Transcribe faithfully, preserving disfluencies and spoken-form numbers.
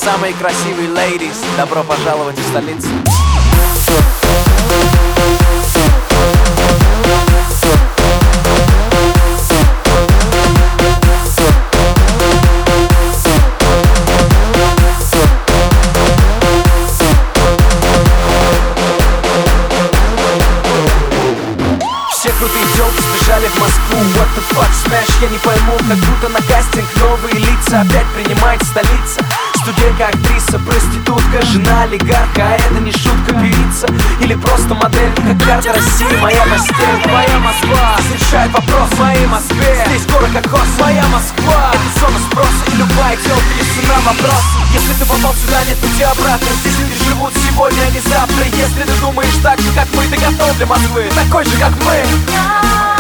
самые красивые ladies, добро пожаловать в столицу. Все крутые тёлки сбежали в Москву. What the fuck, smash, я не пойму. Как будто на кастинг новые лица опять принимает столица. Студентка, актриса, проститутка, жена олигарха. А это не шутка, певица или просто модель. Как карта России, моя постель. Моя Москва решает вопрос в моей Москве. Здесь город как хост, моя Москва. Это зона спроса, и любая тёлка решена вопрос. Если ты попал сюда, нет пути обратно. Здесь люди живут сегодня, а не завтра. Если ты думаешь так же, как мы, ты готов для Москвы, такой же, как мы.